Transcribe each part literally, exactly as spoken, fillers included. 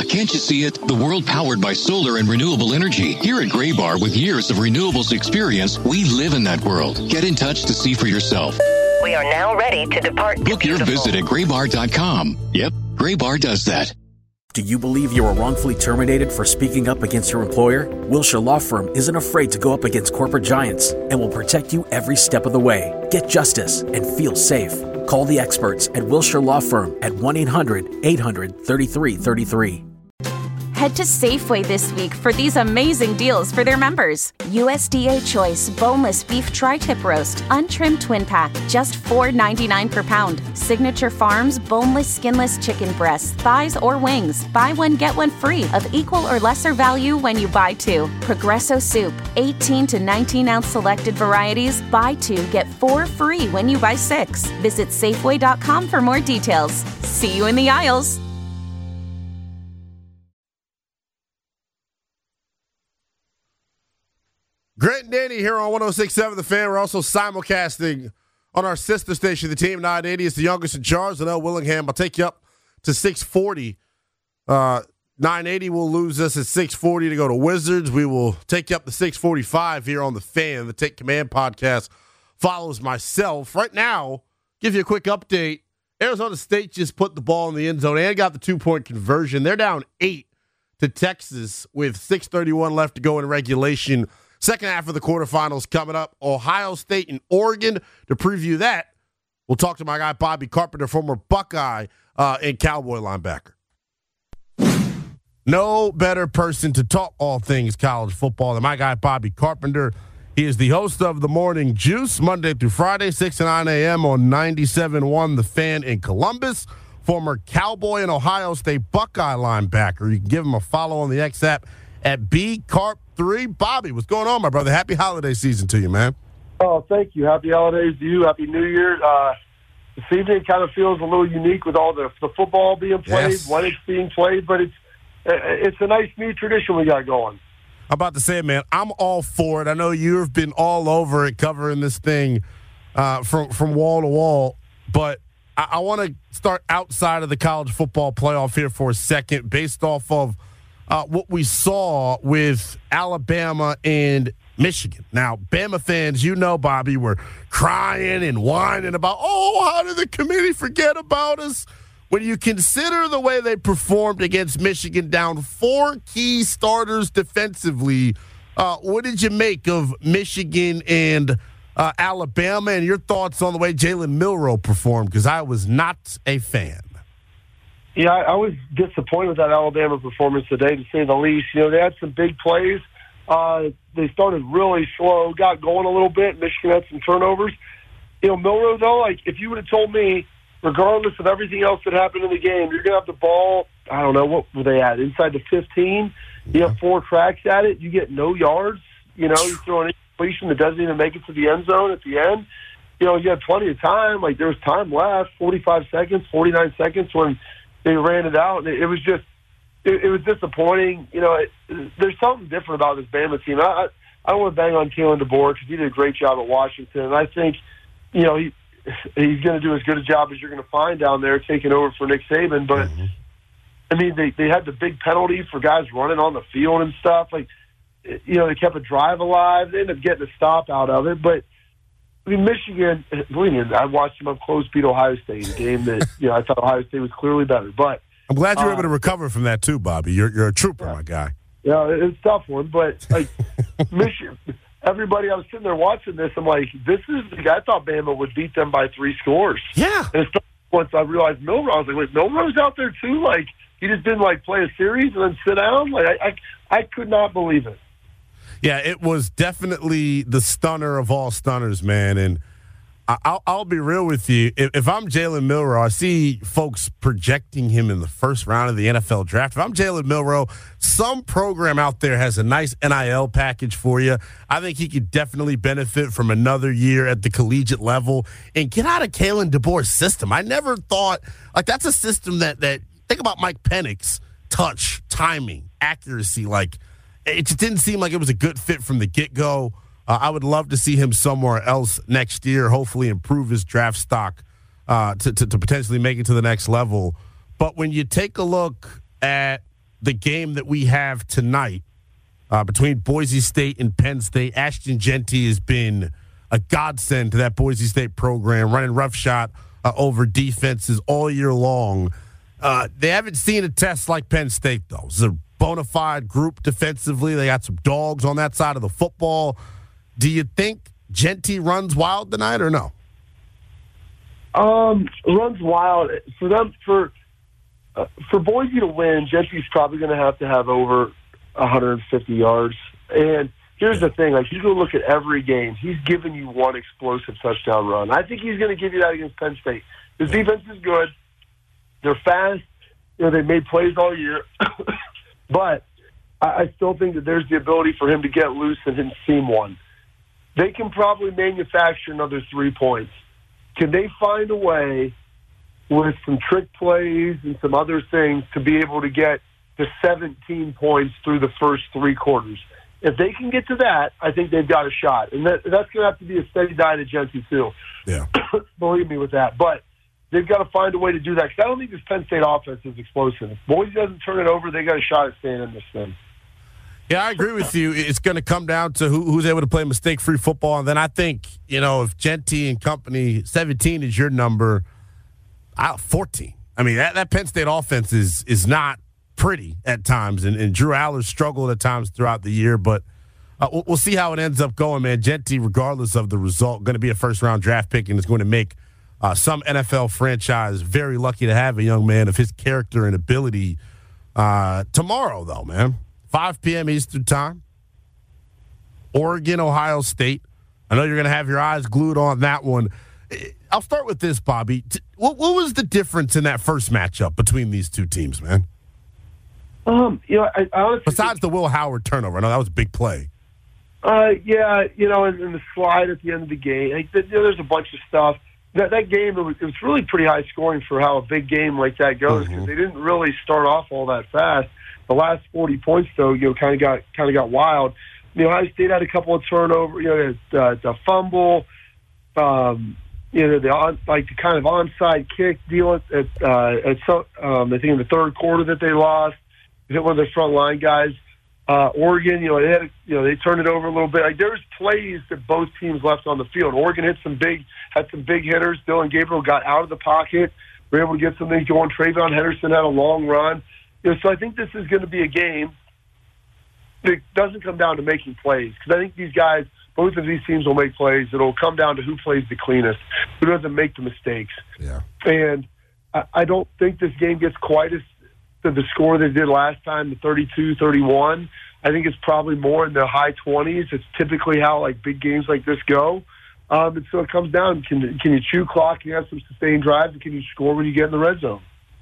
can't you see it? The world powered by solar and renewable energy. Here at Graybar, with years of renewables experience, we live in that world. Get in touch to see for yourself. We are now ready to depart. Book your visit at graybar dot com. Yep, Graybar does that. Do you believe you were wrongfully terminated for speaking up against your employer? Wilshire Law Firm isn't afraid to go up against corporate giants and will protect you every step of the way. Get justice and feel safe. Call the experts at Wilshire Law Firm at one eight hundred eight hundred thirty-three thirty-three. Head to Safeway this week for these amazing deals for their members. U S D A Choice Boneless Beef Tri-Tip Roast, Untrimmed Twin Pack, just four ninety-nine per pound. Signature Farms Boneless Skinless Chicken Breasts, Thighs, or Wings. Buy one, get one free of equal or lesser value when you buy two. Progresso Soup, eighteen to nineteen ounce selected varieties. Buy two, get four free when you buy six. Visit Safeway dot com for more details. See you in the aisles. Grant and Danny here on one oh six point seven The Fan. We're also simulcasting on our sister station, the Team nine eighty. It's the youngest in charge, Linnell Willingham. I'll take you up to six forty. Uh, nine eighty will lose us at six forty to go to Wizards. We will take you up to six forty-five here on The Fan. The Take Command podcast follows myself. Right now, give you a quick update. Arizona State just put the ball in the end zone and got the two-point conversion. They're down eight to Texas with six thirty-one left to go in regulation. Second half of the quarterfinals coming up. Ohio State and Oregon. To preview that, we'll talk to my guy Bobby Carpenter, former Buckeye uh, and Cowboy linebacker. No better person to talk all things college football than my guy Bobby Carpenter. He is the host of The Morning Juice, Monday through Friday, six to nine a.m. on ninety-seven point one The Fan in Columbus. Former Cowboy and Ohio State Buckeye linebacker. You can give him a follow on the X app at B Carp three. Bobby, what's going on, my brother? Happy holiday season to you, man. Oh, thank you. Happy holidays to you. Happy New Year. Uh, this evening kind of feels a little unique with all the, the football being played, yes. when it's being played, but it's it's a nice new tradition we got going. I'm about to say, man, I'm all for it. I know you've been all over it covering this thing uh, from, from wall to wall, but I, I want to start outside of the college football playoff here for a second based off of Uh, what we saw with Alabama and Michigan. Now, Bama fans, you know, Bobby, were crying and whining about, oh, how did the committee forget about us? When you consider the way they performed against Michigan, down four key starters defensively, uh, what did you make of Michigan and uh, Alabama, and your thoughts on the way Jalen Milroe performed? Because I was not a fan. Yeah, I, I was disappointed with that Alabama performance today, to say the least. You know, they had some big plays. Uh, they started really slow, got going a little bit. Michigan had some turnovers. You know, Milroe, though, like, if you would have told me, regardless of everything else that happened in the game, you're going to have the ball, I don't know, what were they at, inside the fifteen? You have four cracks at it. You get no yards. You know, you throw an incompletion that doesn't even make it to the end zone at the end. You know, you had plenty of time. Like, there was time left, forty-five seconds, forty-nine seconds when they ran it out, and it, it was just, it, it was disappointing. You know, it, there's something different about this Bama team. I, I, I don't want to bang on Kalen DeBoer because he did a great job at Washington, and I think, you know, he he's going to do as good a job as you're going to find down there taking over for Nick Saban. But mm-hmm. I mean, they they had the big penalty for guys running on the field and stuff. Like, you know, they kept a drive alive. They ended up getting a stop out of it, but. I mean, Michigan, believe me, I watched them up close beat Ohio State, a game that, you know, I thought Ohio State was clearly better. But I'm glad you were uh, able to recover from that too, Bobby. You're you're a trooper, yeah. my guy. Yeah, it's a tough one. But, like, Michigan, everybody, I was sitting there watching this, I'm like, this is the guy. I thought Bama would beat them by three scores. Yeah. And it's once I realized Milroe, I was like, wait, Milroe's out there too? Like, he just didn't, like, play a series and then sit down? Like, I, I, I could not believe it. Yeah, it was definitely the stunner of all stunners, man. And I'll, I'll be real with you. If, if I'm Jalen Milroe, I see folks projecting him in the first round of the N F L draft. If I'm Jalen Milroe, some program out there has a nice N I L package for you. I think he could definitely benefit from another year at the collegiate level and get out of Kalen DeBoer's system. I never thought, like, that's a system that, that think about Mike Penix, touch, timing, accuracy. Like, it just didn't seem like it was a good fit from the get-go. Uh, I would love to see him somewhere else next year, hopefully improve his draft stock uh, to, to, to potentially make it to the next level. But when you take a look at the game that we have tonight uh, between Boise State and Penn State. Ashton Jeanty has been a godsend to that Boise State program, running roughshod uh, over defenses all year long. Uh, they haven't seen a test like Penn State, though. It's a bona fide group defensively. They got some dogs on that side of the football. Do you think Jeanty runs wild tonight or no? Um, runs wild for them for uh, for Boise to win. Jeanty's probably going to have to have over one hundred fifty yards. And here's the thing: like you go look at every game, he's given you one explosive touchdown run. I think he's going to give you that against Penn State. His defense is good. They're fast. You know, they made plays all year, but I, I still think that there's the ability for him to get loose and hit seam one. They can probably manufacture another three points. Can they find a way with some trick plays and some other things to be able to get to seventeen points through the first three quarters? If they can get to that, I think they've got a shot. And that, that's going to have to be a steady diet of Jeanty, too. Yeah. Believe me with that. But they've got to find a way to do that because I don't think this Penn State offense is explosive. If Boise doesn't turn it over, they got a shot at staying in this thing. Yeah, I agree with you. It's going to come down to who, who's able to play mistake-free football. And then I think, you know, if Jeanty and company, seventeen is your number, I, fourteen. I mean, that, that Penn State offense is is not pretty at times. And, and Drew Aller struggled at times throughout the year. But uh, we'll, we'll see how it ends up going, man. Jeanty, regardless of the result, going to be a first-round draft pick and is going to make uh, some N F L franchise very lucky to have a young man of his character and ability uh, tomorrow, though, man. five p.m. Eastern time, Oregon, Ohio State. I know you're going to have your eyes glued on that one. I'll start with this, Bobby. What, what was the difference in that first matchup between these two teams, man? Um, you know, I, I honestly Besides the Will Howard turnover, I know that was a big play. Uh, yeah, you know, and, and the slide at the end of the game. Like, you know, there's a bunch of stuff. That that game, it was, it was really pretty high scoring for how a big game like that goes because mm-hmm. they didn't really start off all that fast. The last forty points, though, you know, kind of got kind of got wild. You know, Ohio State had a couple of turnovers. You know, the, the fumble, um, you know, the on, like the kind of onside kick deal at at, uh, at some, um, I think in the third quarter that they lost. Hit one of their front line guys. Uh, Oregon, you know, they had a, you know they turned it over a little bit. Like there was plays that both teams left on the field. Oregon hit some big had some big hitters. Dylan Gabriel got out of the pocket. Were able to get some things going. Travion Henderson had a long run. You know, so I think this is going to be a game that doesn't come down to making plays because I think these guys, both of these teams will make plays. It'll come down to who plays the cleanest, who doesn't make the mistakes. Yeah. And I, I don't think this game gets quite as to the score they did last time, the thirty-two thirty-one. I think it's probably more in the high twenties. It's typically how like big games like this go. Um, and so it comes down, can, can you chew clock, can you have some sustained drives, and can you score when you get in the red zone?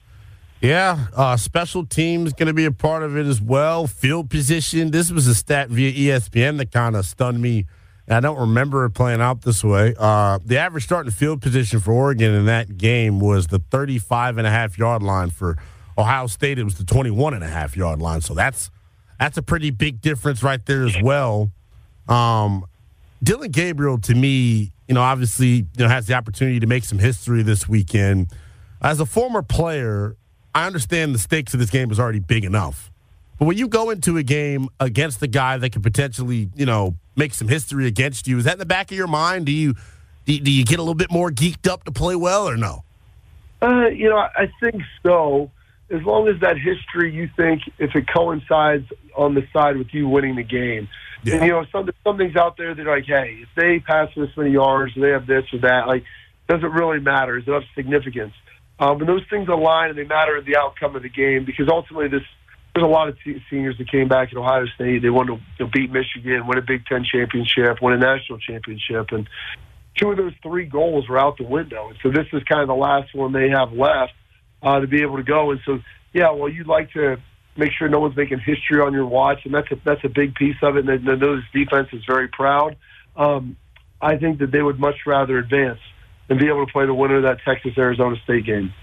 Yeah, uh, special teams going to be a part of it as well. Field position. This was a stat via E S P N that kind of stunned me. And I don't remember it playing out this way. Uh, the average starting field position for Oregon in that game was the thirty-five and a half yard line. For Ohio State, it was the twenty-one and a half yard line. So that's that's a pretty big difference right there as well. Um, Dylan Gabriel, to me, you know, obviously, you know, has the opportunity to make some history this weekend. As a former player, I understand the stakes of this game is already big enough. But when you go into a game against a guy that could potentially, you know, make some history against you, is that in the back of your mind? Do you do, do you get a little bit more geeked up to play well or no? Uh, you know, I think so. As long as that history, you think, if it coincides on the side with you winning the game. Yeah. And, you know, some, some things out there that are like, hey, if they pass this many yards, or they have this or that, like, doesn't really matter. Is it of significance? Um, and those things align and they matter in the outcome of the game because ultimately this there's a lot of t- seniors that came back at Ohio State. They wanted to you know, beat Michigan, win a Big Ten championship, win a national championship. And two of those three goals were out the window. And so this is kind of the last one they have left uh, to be able to go. And so, yeah, well, you'd like to make sure no one's making history on your watch, and that's a, that's a big piece of it. And those defense is very proud. Um, I think that they would much rather advance and be able to play the winner of that Texas-Arizona State game.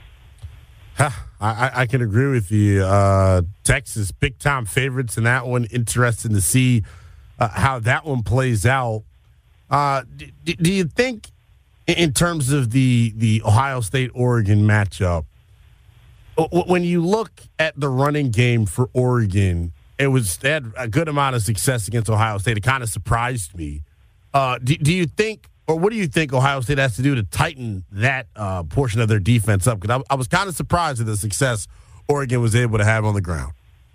I, I can agree with you. Uh, Texas, big-time favorites in that one. Interesting to see uh, how that one plays out. Uh, do, do you think, in terms of the, the Ohio State-Oregon matchup, When you look at the running game for Oregon, it was they had a good amount of success against Ohio State. It kind of surprised me. Uh, do, do you think, or what do you think Ohio State has to do to tighten that uh, portion of their defense up? Because I, I was kind of surprised at the success Oregon was able to have on the ground.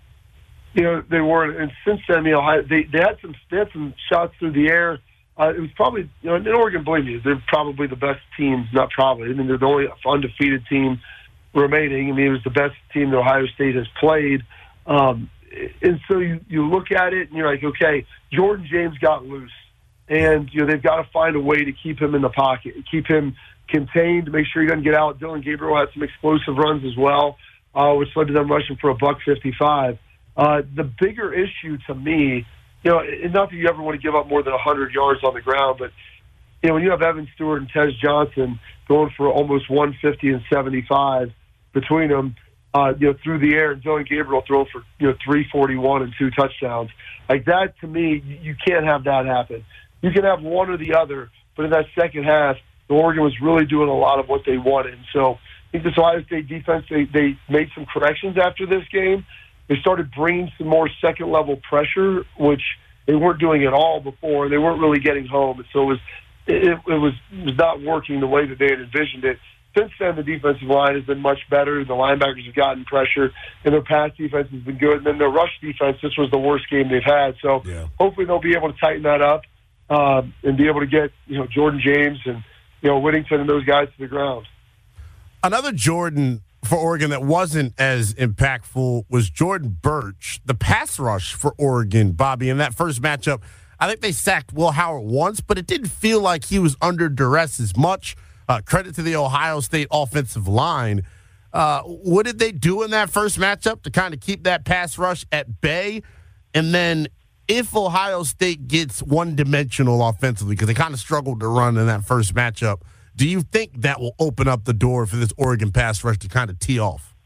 You know, they weren't, and since then, you know, they they had some they had some shots through the air. Uh, it was probably, you know, in Oregon, believe me, they're probably the best team. Not probably, I mean, they're the only undefeated team remaining. I mean, it was the best team that Ohio State has played. Um, and so you, you look at it and you're like, okay, Jordan James got loose. And, you know, they've got to find a way to keep him in the pocket, keep him contained, make sure he doesn't get out. Dylan Gabriel had some explosive runs as well, uh, which led to them rushing for a buck fifty-five. Uh, the bigger issue to me, you know, and not that you ever want to give up more than one hundred yards on the ground, but, you know, when you have Evan Stewart and Tez Johnson going for almost one fifty and seventy-five between them, uh, you know, through the air, and Dylan Gabriel throwing for, you know, three forty-one and two touchdowns. Like that, to me, you can't have that happen. You can have one or the other, but in that second half, the Oregon was really doing a lot of what they wanted. And so I think this Ohio State defense, they, they made some corrections after this game. They started bringing some more second-level pressure, which they weren't doing at all before. They weren't really getting home. And so it was, it, it was, it was not working the way that they had envisioned it. Since then, the defensive line has been much better. The linebackers have gotten pressure, and their pass defense has been good. And then their rush defense, this was the worst game they've had. So yeah. Hopefully they'll be able to tighten that up um, and be able to get, you know, Jordan James and, you know, Whittington and those guys to the ground. Another Jordan for Oregon that wasn't as impactful was Jordan Burch. The pass rush for Oregon, Bobby, in that first matchup, I think they sacked Will Howard once, but it didn't feel like he was under duress as much. Uh, credit to the Ohio State offensive line. Uh, what did they do in that first matchup to kind of keep that pass rush at bay? And then if Ohio State gets one-dimensional offensively, because they kind of struggled to run in that first matchup, do you think that will open up the door for this Oregon pass rush to kind of tee off?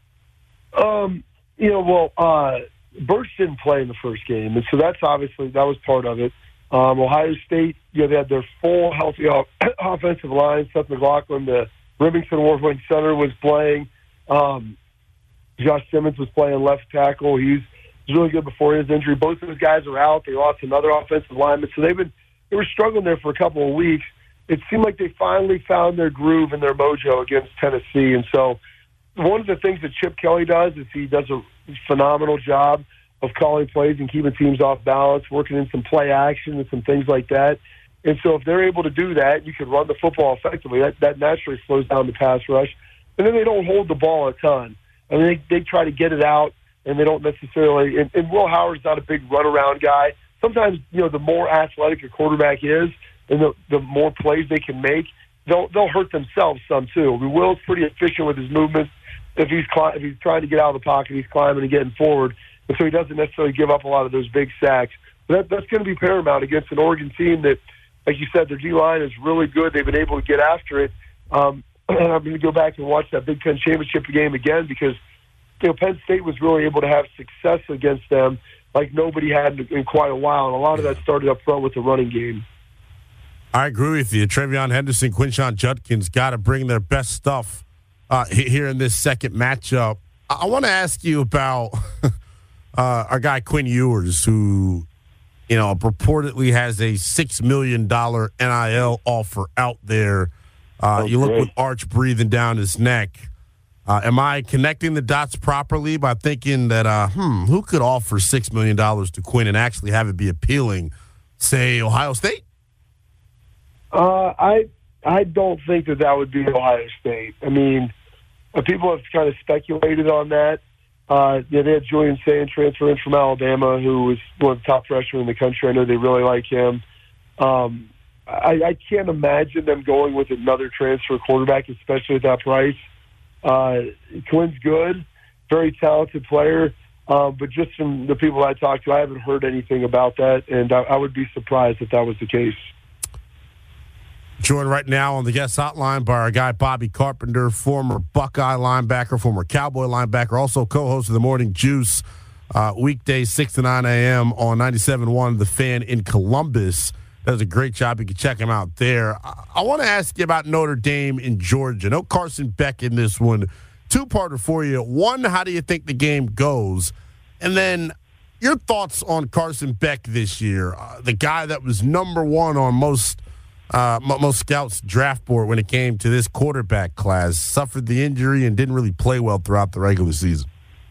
Um, you know, well, uh, Burch didn't play in the first game, and so that's obviously, that was part of it. Um, Ohio State, you know, they had their full healthy off- offensive line. Seth McLaughlin, the Remington Award-winning center, was playing. Um, Josh Simmons was playing left tackle. He was, he was really good before his injury. Both of those guys are out. They lost another offensive lineman, so they've been they were struggling there for a couple of weeks. It seemed like they finally found their groove and their mojo against Tennessee. And so one of the things that Chip Kelly does is he does a phenomenal job of calling plays and keeping teams off balance, working in some play action and some things like that. And so if they're able to do that, you can run the football effectively. That, that naturally slows down the pass rush. And then they don't hold the ball a ton. I mean, they, they try to get it out, and they don't necessarily and, – and Will Howard's not a big runaround guy. Sometimes, you know, the more athletic a quarterback is and the, the more plays they can make, they'll they'll hurt themselves some too. I mean, Will's pretty efficient with his movements. If he's cli- if he's trying to get out of the pocket, he's climbing and getting forward. And so he doesn't necessarily give up a lot of those big sacks. But that, that's going to be paramount against an Oregon team that, like you said, their D-line is really good. They've been able to get after it. Um, I'm going to go back and watch that Big Ten championship game again because, you know, Penn State was really able to have success against them like nobody had in, in quite a while. And a lot of that started up front with the running game. I agree with you. TreVeyon Henderson, Quinshon Judkins got to bring their best stuff uh, here in this second matchup. I, I want to ask you about uh, our guy Quinn Ewers, who, you know, reportedly has a six million dollars N I L offer out there. Uh, you look with Arch breathing down his neck. Uh, am I connecting the dots properly by thinking that, uh, hmm, who could offer six million dollars to Quinn and actually have it be appealing? Say Ohio State? Uh, I I don't think that that would be Ohio State. I mean, uh, people have kind of speculated on that. Uh, yeah, they had Julian Sayin transfer in from Alabama, who was one of the top freshmen in the country. I know they really like him. Um, I, I can't imagine them going with another transfer quarterback, especially at that price. Uh, Quinn's good, very talented player, uh, but just from the people I talked to, I haven't heard anything about that, and I, I would be surprised if that was the case. Joined right now on the guest hotline by our guy Bobby Carpenter, former Buckeye linebacker, former Cowboy linebacker, also co-host of the Morning Juice, uh, weekdays six to nine a.m. on ninety-seven point one The Fan in Columbus. Does a great job. You can check him out there. I, I want to ask you about Notre Dame in Georgia. No Carson Beck in this one. two-parter for you. One, how do you think the game goes? And then your thoughts on Carson Beck this year, uh, the guy that was number one on most uh, most scouts' draft board when it came to this quarterback class, suffered the injury and didn't really play well throughout the regular season.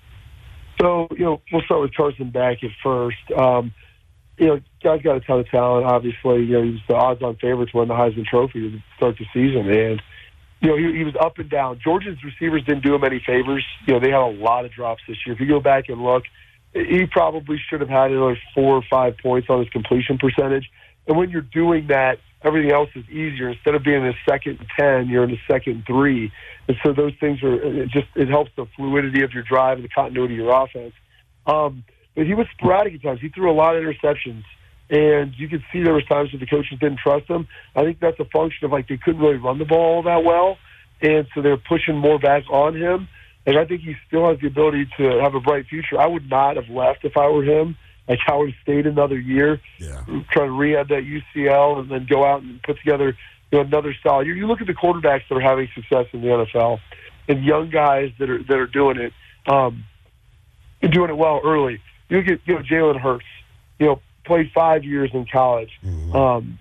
So, you know, we'll start with Carson Beck at first. Um, you know, guy's got a ton of talent, obviously. You know, he was the odds-on favorite to win the Heisman Trophy to start the season. And, you know, he, he was up and down. Georgia's receivers didn't do him any favors. You know, they had a lot of drops this year. If you go back and look, he probably should have had another four or five points on his completion percentage. And when you're doing that, everything else is easier. Instead of being in a second and ten, you're in a second and three. And so those things are it just it helps the fluidity of your drive and the continuity of your offense. Um, but he was sporadic at times. He threw a lot of interceptions, and you could see there was times that the coaches didn't trust him. I think that's a function of like they couldn't really run the ball that well, and so they're pushing more back on him. And I think he still has the ability to have a bright future. I would not have left if I were him. Like, I would have stayed another year, yeah. try to rehab that U C L, and then go out and put together you know, another solid year. You look at the quarterbacks that are having success in the N F L, and young guys that are that are doing it, um, and doing it well early. You look at you know Jalen Hurts, you know, played five years in college. Mm-hmm. Um,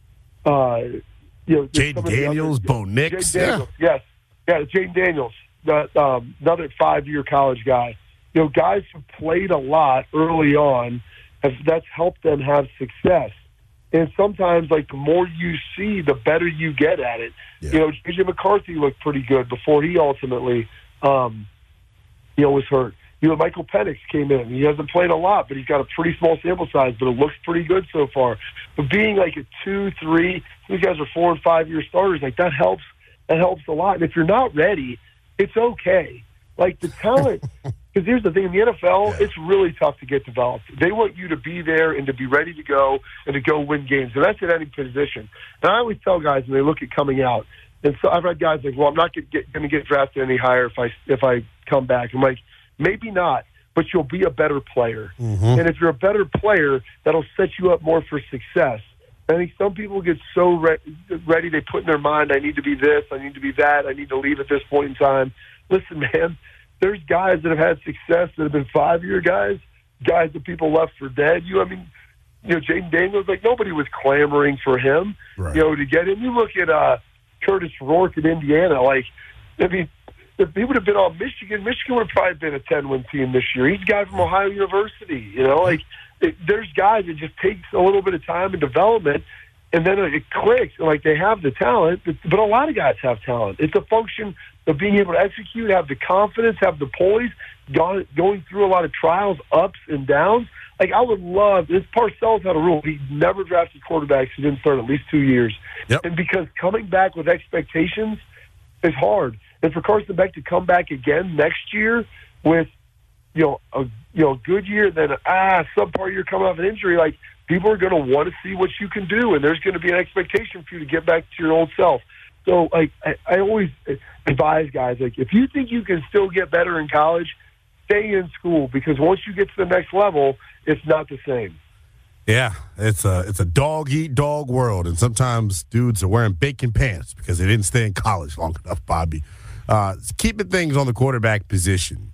uh, you know, Jaden Daniels, Bo Nix, Jaden Daniels, yes, yeah, Jaden Daniels, uh, um, another five-year college guy. You know, guys who played a lot early on, have, that's helped them have success. And sometimes, like, the more you see, the better you get at it. Yeah. You know, J J McCarthy looked pretty good before he ultimately, um, you know, was hurt. You know, Michael Penix came in. He hasn't played a lot, but he's got a pretty small sample size, but it looks pretty good so far. But being like a two, three, these guys are four and five-year starters, like, that helps. That helps a lot. And if you're not ready, it's okay. Like, the talent – because here's the thing, in the N F L, yeah. it's really tough to get developed. They want you to be there and to be ready to go and to go win games. And that's at any position. And I always tell guys when they look at coming out, and so I've had guys like, well, I'm not going to get drafted any higher if I if I come back. I'm like, maybe not, but you'll be a better player. Mm-hmm. And if you're a better player, that'll set you up more for success. I think some people get so re- ready, they put in their mind, I need to be this, I need to be that, I need to leave at this point in time. Listen, man, there's guys that have had success that have been five-year guys, guys that people left for dead. You, I mean, you know, Jaden Daniels, like, nobody was clamoring for him, right. you know, to get him. You look at uh, Curtis Rourke at Indiana, like, I mean, if he would have been on Michigan, Michigan would have probably been a ten-win team this year. He's a guy from Ohio University, you know, like, it, there's guys that just takes a little bit of time and development, and then it clicks. Like, they have the talent, but, but a lot of guys have talent. It's a function of being able to execute, have the confidence, have the poise, going, going through a lot of trials, ups and downs. Like, I would love, this Parcells had a rule. He never drafted quarterbacks who didn't start at least two years. Yep. And because coming back with expectations is hard. And for Carson Beck to come back again next year with, you know, a you know good year, then ah, subpar year coming off an injury, like, people are going to want to see what you can do, and there's going to be an expectation for you to get back to your old self. So, like, I, I always advise guys, like, if you think you can still get better in college, stay in school, because once you get to the next level, it's not the same. Yeah, it's a it's a dog-eat-dog world, and sometimes dudes are wearing bacon pants because they didn't stay in college long enough, Bobby. Uh, keeping things on the quarterback position,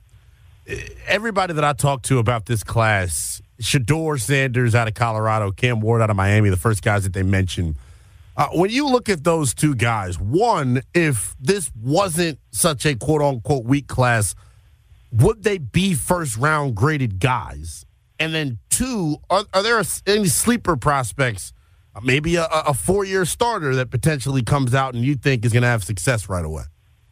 everybody that I talked to about this class, Shedeur Sanders out of Colorado, Cam Ward out of Miami, the first guys that they mentioned, Uh, when you look at those two guys, one, if this wasn't such a quote-unquote weak class, would they be first-round graded guys? And then, two, are, are there any sleeper prospects, maybe a, a four-year starter that potentially comes out and you think is going to have success right away?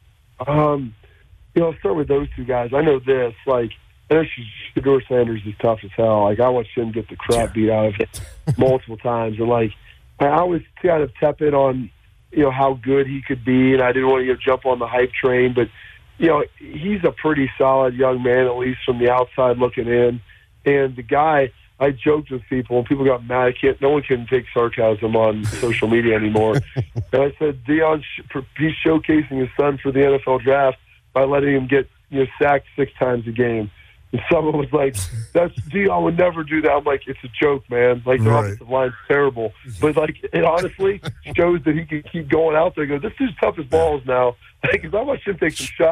Um, you know, I'll start with those two guys. I know this, like, I know Shedeur Sanders is tough as hell. Like, I watched him get the crap beat out of him multiple times, and, like, I was kind of tepid on, you know, how good he could be, and I didn't want to you know, jump on the hype train. But, you know, he's a pretty solid young man, at least from the outside looking in. And the guy, I joked with people, and people got mad. I can't, no one can take sarcasm on social media anymore. And I said, Deion, he's showcasing his son for the N F L draft by letting him get you know sacked six times a game. And someone was like, "That's Deion would never do that." I'm like, "It's a joke, man. Like, the right. offensive line's terrible." But, like, it honestly shows that he can keep going out there and go, "This dude's tough as balls now." Like, because I watched him take some shots.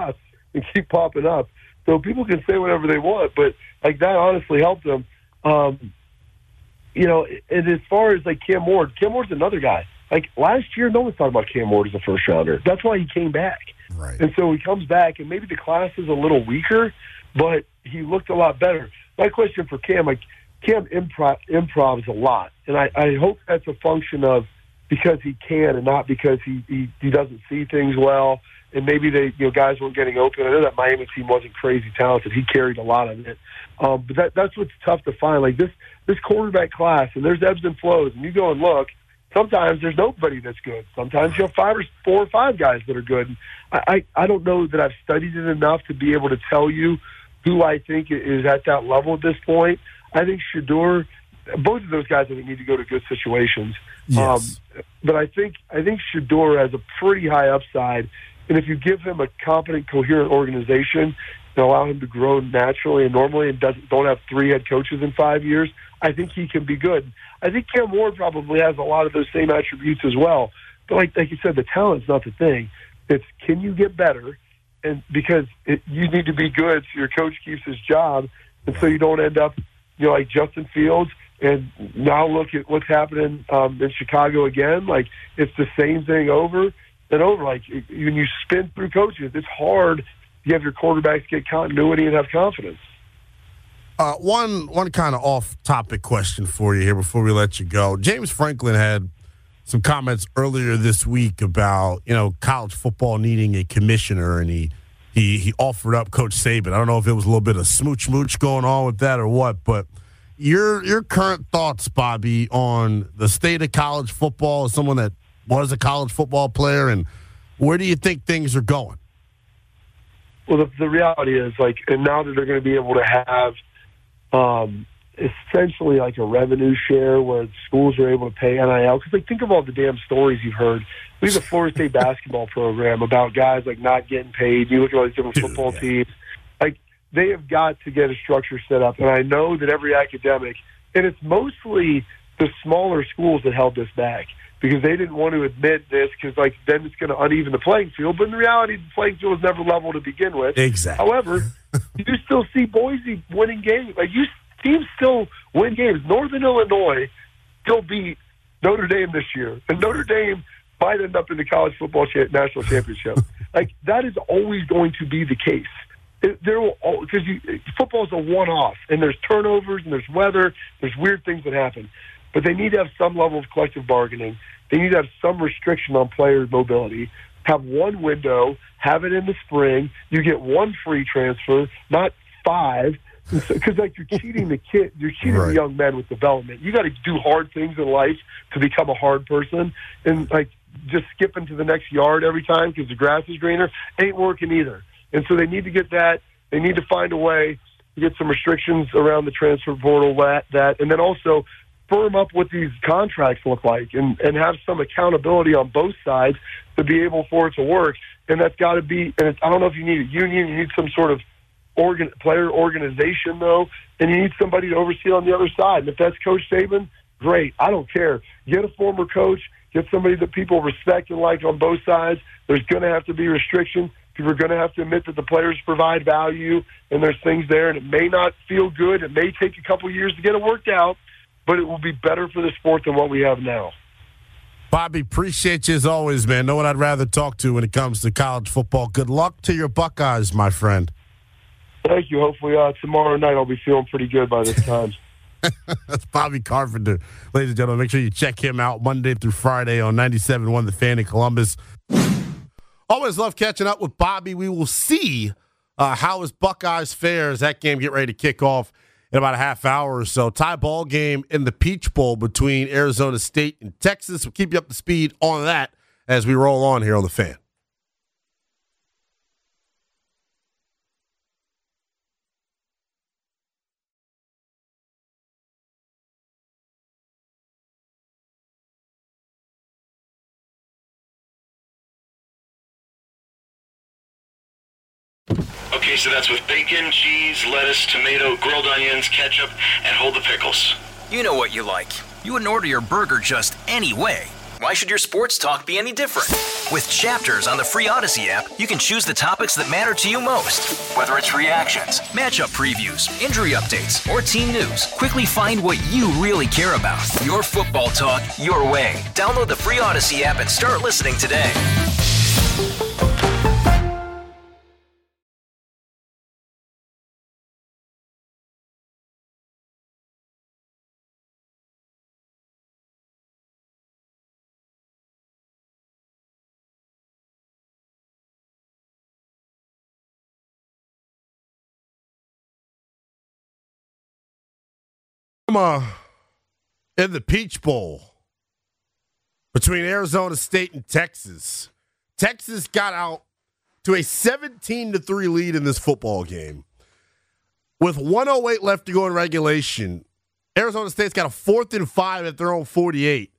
and keep popping up. So people can say whatever they want, but like that honestly helped them. Um, you know, and as far as like Cam Ward, Cam Ward's another guy. Like last year, no one thought about Cam Ward as a first rounder. That's why he came back. Right. And so he comes back, and maybe the class is a little weaker, but he looked a lot better. My question for Cam, like Cam improv, improvs a lot, and I, I hope that's a function of because he can and not because he, he, he doesn't see things well. And maybe they, you know, guys weren't getting open. I know that Miami team wasn't crazy talented. He carried a lot of it. Um, but that, that's what's tough to find. Like this, this quarterback class, and there's ebbs and flows. And you go and look, sometimes there's nobody that's good. Sometimes you have five or four or five guys that are good. I, I, I don't know that I've studied it enough to be able to tell you who I think is at that level at this point. I think Shedeur, both of those guys I think need to go to good situations. Yes. Um, but I think I think Shedeur has a pretty high upside. And if you give him a competent, coherent organization and allow him to grow naturally and normally and doesn't don't have three head coaches in five years, I think he can be good. I think Cam Ward probably has a lot of those same attributes as well. But like like you said, the talent's not the thing. It's can you get better? And because it, you need to be good so your coach keeps his job, and so you don't end up, you know, like Justin Fields. And now look at what's happening um, in Chicago again. Like it's the same thing over and over. Like when you spin through coaches, it's hard to have your quarterbacks get continuity and have confidence. Uh, one one kind of off-topic question for you here before we let you go. James Franklin had some comments earlier this week about, you know, college football needing a commissioner, and he he he offered up Coach Saban. I don't know if it was a little bit of smooch-mooch going on with that or what, but your your current thoughts, Bobby, on the state of college football as someone that was a college football player, and where do you think things are going? Well, the, the reality is, like, and now that they're going to be able to have um, essentially like a revenue share where schools are able to pay N I L, because, like, think of all the damn stories you've heard. We have a Florida State basketball program about guys, like, not getting paid. You look at all these different football yeah. teams. Like, they have got to get a structure set up, and I know that every academic, and it's mostly the smaller schools that held this back, because they didn't want to admit this because, like, then it's going to uneven the playing field. But in reality, the playing field was never level to begin with. Exactly. However, you still see Boise winning games. Like, you teams still win games. Northern Illinois still beat Notre Dame this year, and Notre Dame might end up in the college football cha- national championship. Like, that is always going to be the case. It, there will because football is a one-off, and there's turnovers, and there's weather, there's weird things that happen. But they need to have some level of collective bargaining. They need to have some restriction on player mobility. Have one window, have it in the spring. You get one free transfer, not five, because like you're cheating the kid, you're cheating right. the young men with development. You got to do hard things in life to become a hard person, and like just skipping to the next yard every time because the grass is greener ain't working either. And so they need to get that. They need to find a way to get some restrictions around the transfer portal, that, that and then also firm up what these contracts look like and, and have some accountability on both sides to be able for it to work. And that's got to be, and it's, I don't know if you need a union, you need some sort of organ, player organization, though, and you need somebody to oversee on the other side. And if that's Coach Saban, great. I don't care. Get a former coach, get somebody that people respect and like on both sides. There's going to have to be restrictions. People are going to have to admit that the players provide value, and there's things there, and it may not feel good. It may take a couple years to get it worked out, but it will be better for the sport than what we have now. Bobby, appreciate you as always, man. No one I'd rather talk to when it comes to college football. Good luck to your Buckeyes, my friend. Thank you. Hopefully uh, tomorrow night I'll be feeling pretty good by this time. That's Bobby Carpenter. Ladies and gentlemen, make sure you check him out Monday through Friday on ninety-seven point one The Fan in Columbus. Always love catching up with Bobby. We will see uh, how his Buckeyes fare as that game get ready to kick off in about a half hour or so. Tie ball game in the Peach Bowl between Arizona State and Texas. We'll keep you up to speed on that as we roll on here on The Fan. Okay, so that's with bacon, cheese, lettuce, tomato, grilled onions, ketchup, and hold the pickles. You know what you like. You wouldn't order your burger just any way. Why should your sports talk be any different? With Chapters on the free Odyssey app, you can choose the topics that matter to you most. Whether it's reactions, matchup previews, injury updates, or team news, quickly find what you really care about. Your football talk, your way. Download the free Odyssey app and start listening today. Uh, in the Peach Bowl between Arizona State and Texas. Texas got out to a seventeen to three lead in this football game. With one oh eight left to go in regulation, Arizona State's got a fourth and five at their own forty-eight.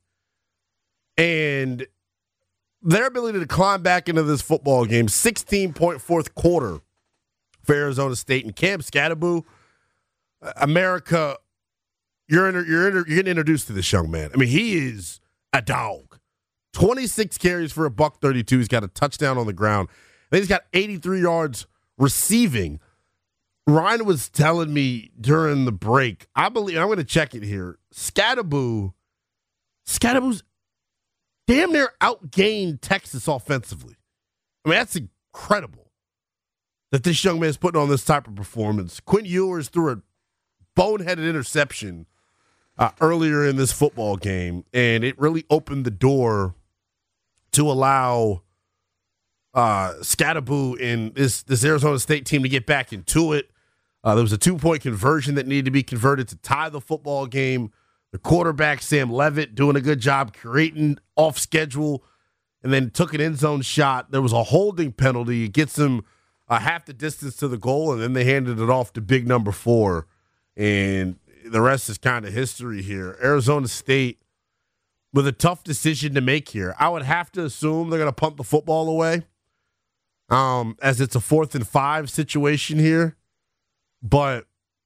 And their ability to climb back into this football game, sixteen-point fourth quarter for Arizona State. And Cam Skattebo, America... You're inter- you're inter- you're getting introduced to this young man. I mean, he is a dog. twenty-six carries for a buck thirty-two. He's got a touchdown on the ground. Then he's got eighty-three yards receiving. Ryan was telling me during the break, I believe, I'm going to check it here, Skattebo, Skattebo's damn near outgained Texas offensively. I mean, that's incredible that this young man's putting on this type of performance. Quinn Ewers threw a boneheaded interception Uh, earlier in this football game, and it really opened the door to allow uh, Skattebo and this, this Arizona State team to get back into it. Uh, there was a two-point conversion that needed to be converted to tie the football game. The quarterback, Sam Levitt, doing a good job creating off schedule, and then took an end zone shot. There was a holding penalty. It gets them uh, half the distance to the goal, and then they handed it off to big number four. And the rest is kind of history here. Arizona State with a tough decision to make here. I would have to assume they're going to punt the football away, um, as it's a fourth and five situation here. But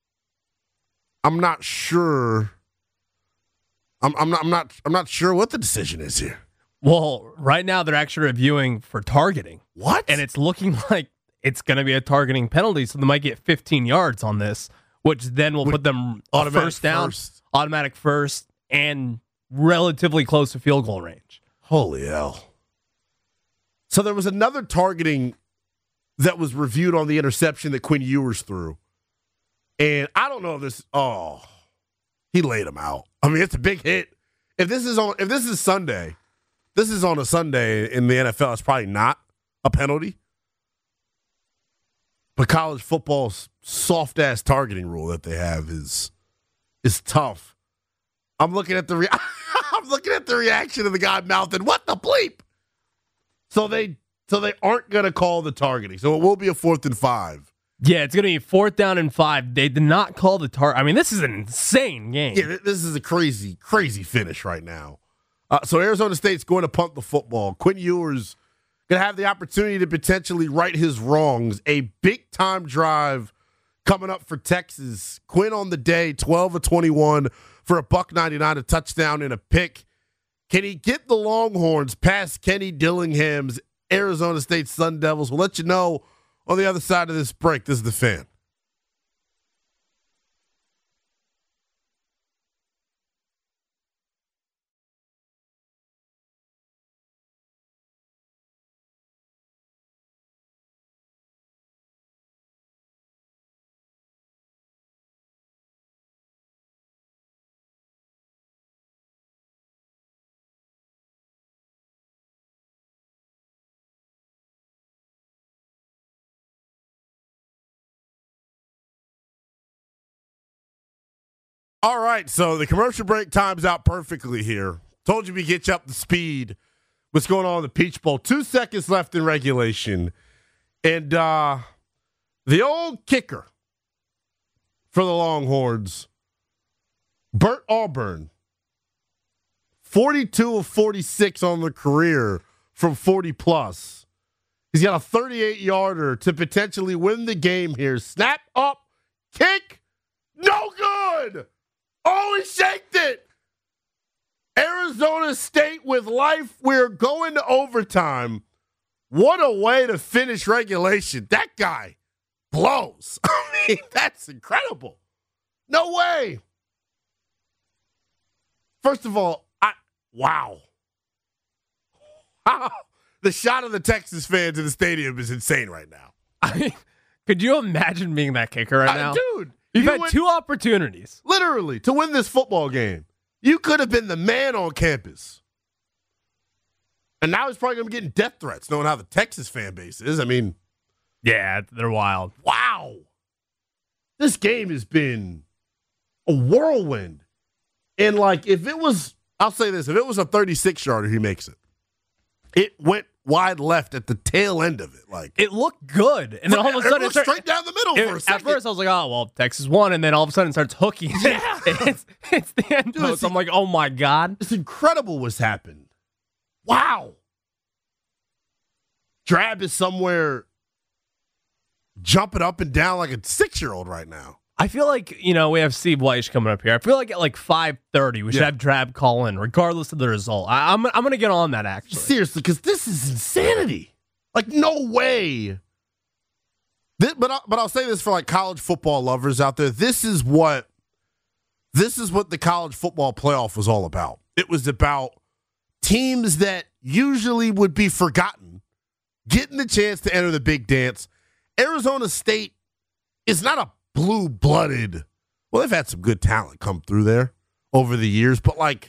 I'm not sure. I'm, I'm not. I'm not. I'm not sure what the decision is here. Well, right now they're actually reviewing for targeting. What? And it's looking like it's going to be a targeting penalty, so they might get fifteen yards on this, which then will With put them automatic first down, first. automatic first, and relatively close to field goal range. Holy hell. So there was another targeting that was reviewed on the interception that Quinn Ewers threw. And I don't know if this, oh, he laid him out. I mean, it's a big hit. If this is on, if this is Sunday, this is on a Sunday in the N F L, it's probably not a penalty. But college football's soft-ass targeting rule that they have is is tough. I'm looking at the re- I'm looking at the reaction of the guy mouthing, "What the bleep?" So they so they aren't going to call the targeting. So it will be a fourth and five. Yeah, it's going to be fourth down and five. They did not call the target. I mean, this is an insane game. Yeah, this is a crazy, crazy finish right now. Uh, so Arizona State's going to punt the football. Quinn Ewers going to have the opportunity to potentially right his wrongs. A big-time drive coming up for Texas. Quinn on the day, twelve of twenty-one for a buck ninety-nine, a touchdown and a pick. Can he get the Longhorns past Kenny Dillingham's Arizona State Sun Devils? We'll let you know on the other side of this break. This is The Fan. All right, so the commercial break times out perfectly here. Told you we get you up to speed. What's going on in the Peach Bowl? Two seconds left in regulation. And uh, the old kicker for the Longhorns, Bert Auburn, forty-two of forty-six on the career from forty plus. He's got a thirty-eight yarder to potentially win the game here. Snap up, kick, no good. Oh, he shaked it. Arizona State with life. We're going to overtime. What a way to finish regulation. That guy blows. I mean, that's incredible. No way. First of all, I wow. Wow. The shot of the Texas fans in the stadium is insane right now. I mean, could you imagine being that kicker right now? Uh, dude. You've you had went, two opportunities. Literally, to win this football game. You could have been the man on campus. And now he's probably going to be getting death threats, knowing how the Texas fan base is. I mean. Yeah, they're wild. Wow. This game has been a whirlwind. And, like, if it was, I'll say this, if it was a thirty-six-yarder, he makes it. It went wide left at the tail end of it. Like it looked good. And then all of a sudden it it started, straight down the middle it, for a second. At first I was like, oh, well, Texas won. And then all of a sudden it starts hooking. Yeah. it's, it's the end Dude, post. it's, I'm like, oh, my God. It's incredible what's happened. Wow. Drab is somewhere jumping up and down like a six-year-old right now. I feel like, you know, we have Steve Weish coming up here. I feel like at like five thirty, we should Yeah. have Drab call in, regardless of the result. I, I'm, I'm going to get on that, actually. Seriously, because this is insanity. Like, no way. This, but, I, but I'll say this for, like, college football lovers out there. This is what this is what the college football playoff was all about. It was about teams that usually would be forgotten getting the chance to enter the big dance. Arizona State is not a blue-blooded. Well, they've had some good talent come through there over the years, but like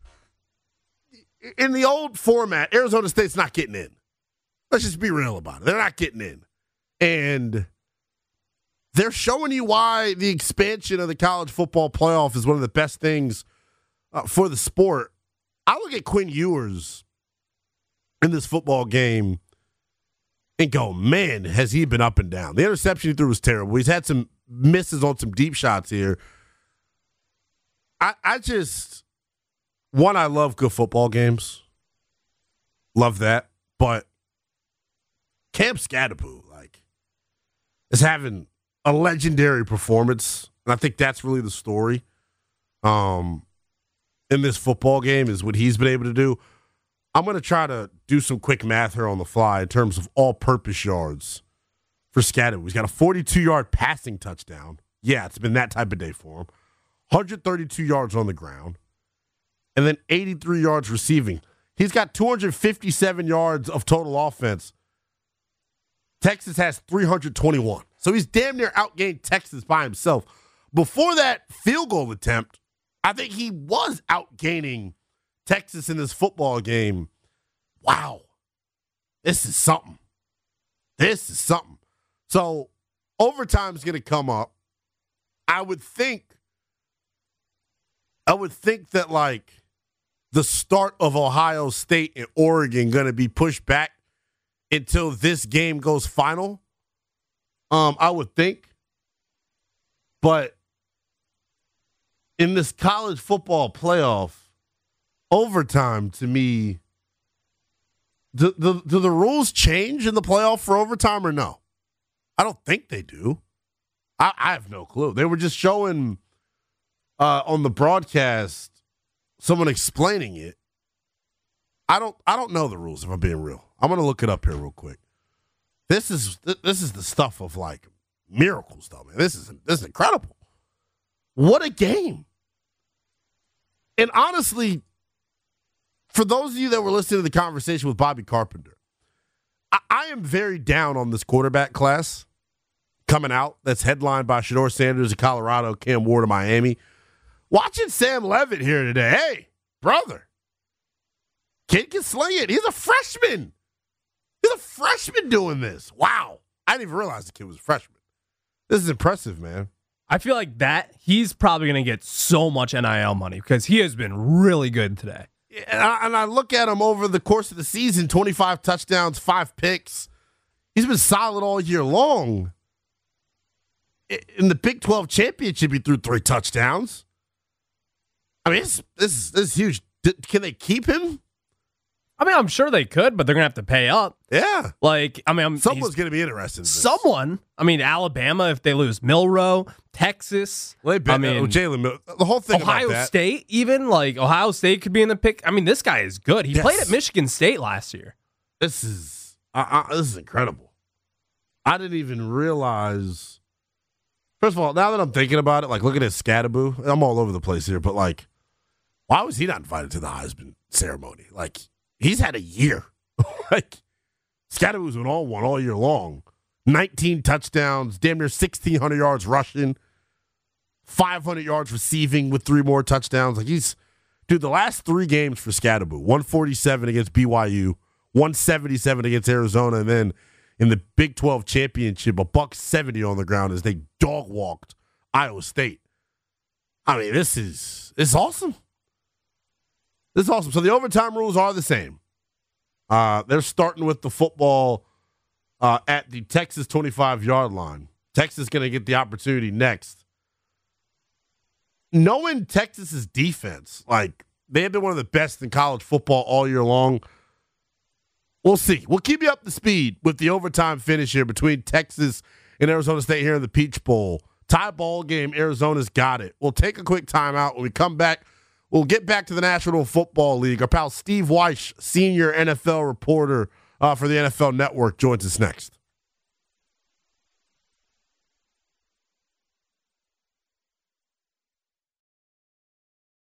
in the old format, Arizona State's not getting in. Let's just be real about it. They're not getting in. And they're showing you why the expansion of the college football playoff is one of the best things uh, for the sport. I look at Quinn Ewers in this football game and go, man, has he been up and down. The interception he threw was terrible. He's had some misses on some deep shots here. I, I just, one, I love good football games. Love that. But Cam Scadaboo, like, is having a legendary performance. And I think that's really the story um, in this football game is what he's been able to do. I'm going to try to do some quick math here on the fly in terms of all-purpose yards for Scadaboo. He's got a forty-two-yard passing touchdown. Yeah, it's been that type of day for him. one hundred thirty-two yards on the ground. And then eighty-three yards receiving. He's got two hundred fifty-seven yards of total offense. Texas has three hundred twenty-one. So he's damn near outgained Texas by himself. Before that field goal attempt, I think he was outgaining Texas in this football game. Wow. This is something. This is something. So overtime's going to come up. I would think, I would think that like the start of Ohio State and Oregon going to be pushed back until this game goes final. Um, I would think. But in this college football playoff, overtime to me, do, do, do the rules change in the playoff for overtime or no? I don't think they do. I, I have no clue. They were just showing uh, on the broadcast someone explaining it. I don't. I don't know the rules. If I'm being real, I'm gonna look it up here real quick. This is this is the stuff of like miracles, though, man. This is this is incredible. What a game! And honestly, for those of you that were listening to the conversation with Bobby Carpenter, I, I am very down on this quarterback class coming out that's headlined by Shedeur Sanders of Colorado, Cam Ward of Miami. Watching Sam Levitt here today, hey, brother, kid can sling it. He's a freshman. He's a freshman doing this. Wow. I didn't even realize the kid was a freshman. This is impressive, man. I feel like that he's probably going to get so much N I L money because he has been really good today. And I, and I look at him over the course of the season, twenty-five touchdowns, five picks. He's been solid all year long. In the Big twelve championship, he threw three touchdowns. I mean, this, this, this is huge. D- can they keep him? I mean, I'm sure they could, but they're going to have to pay up. Yeah. Like, I mean, I'm, someone's going to be interested in this. Someone. I mean, Alabama, if they lose Milroe, Texas. Well, I mean, uh, Jalen Mil- the whole thing Ohio about that. State, even. Like, Ohio State could be in the pick. I mean, this guy is good. He Yes. played at Michigan State last year. This is, uh, uh, this is incredible. I didn't even realize. First of all, now that I'm thinking about it, like, look at this Scadaboo. I'm all over the place here, but, like, why was he not invited to the Heisman ceremony? Like, he's had a year. Like, Scadaboo's been on one all year long. nineteen touchdowns, damn near sixteen hundred yards rushing, five hundred yards receiving with three more touchdowns. Like, he's, dude, the last three games for Scadaboo, one forty-seven against B Y U, one seventy-seven against Arizona, and then in the Big twelve championship, a buck seventy on the ground as they dog walked Iowa State. I mean, this is this is awesome. This is awesome. So the overtime rules are the same. Uh, they're starting with the football uh, at the Texas twenty-five-yard line. Texas going to get the opportunity next. Knowing Texas's defense, like, they have been one of the best in college football all year long. We'll see. We'll keep you up to speed with the overtime finish here between Texas and Arizona State here in the Peach Bowl. Tie ball game. Arizona's got it. We'll take a quick timeout. When we come back, we'll get back to the National Football League. Our pal Steve Wyche, senior N F L reporter uh, for the N F L Network, joins us next.